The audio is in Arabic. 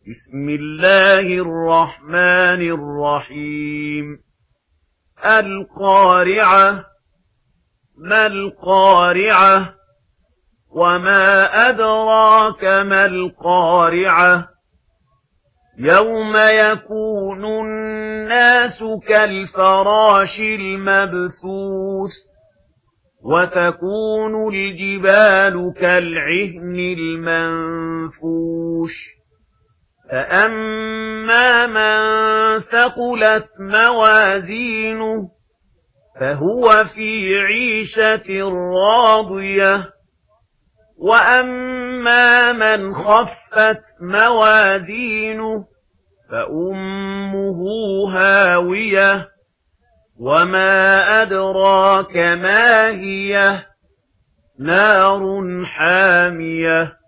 بسم الله الرحمن الرحيم القارعة. ما القارعة؟ وما أدراك ما القارعة؟ يوم يكون الناس كالفراش المبثوث وتكون الجبال كالعهن المنفوش فأما من ثقلت موازينه فهو في عيشة راضية وأما من خفت موازينه فأمه هاوية وما أدراك ما هي نار حامية